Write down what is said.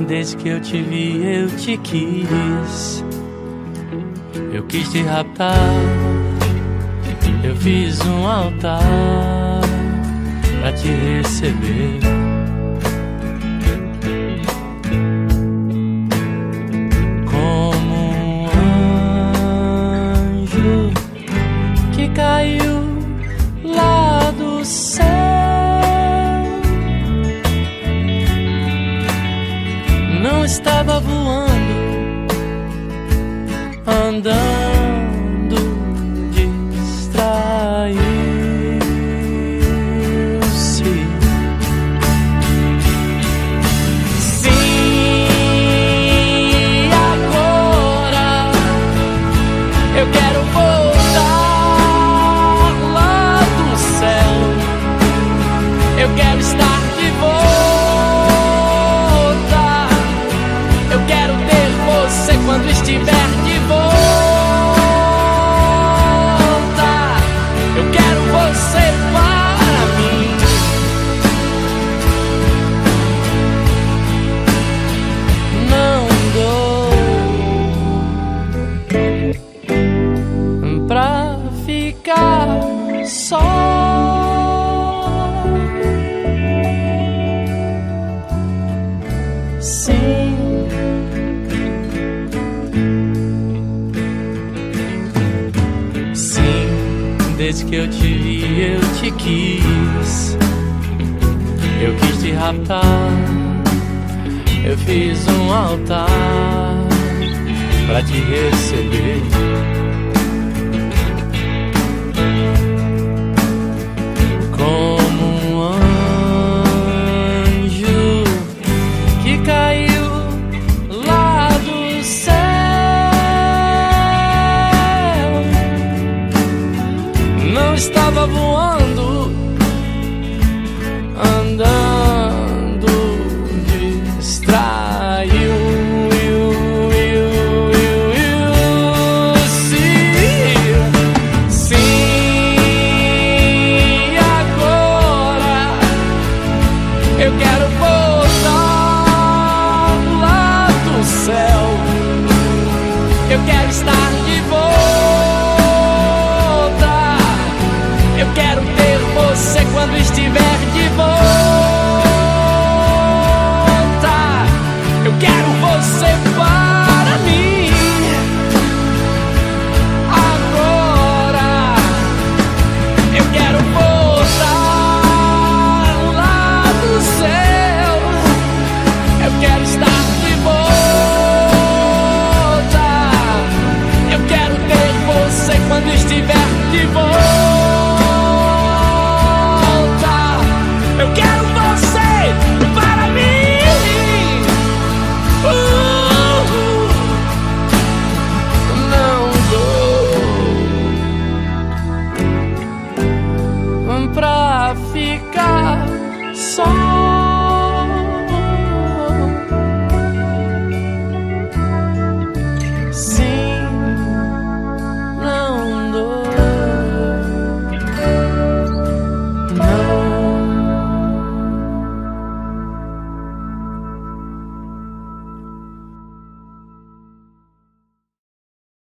Desde que eu te vi, eu te quis. Eu quis te raptar. Eu fiz um altar pra te receber. Como um anjo que caiu lá do céu. Não estava voando, andando, distraiu-se. Sim, agora eu quero voltar lá do céu. Eu quero estar de volta. Eu quero ter você quando estiver de volta. Eu quero você para mim. Não dou pra ficar só. Sim, desde que eu te vi, eu te quis. Eu quis te raptar. Eu fiz um altar pra te receber. Como um anjo que caiu lá do céu. Não estava voando,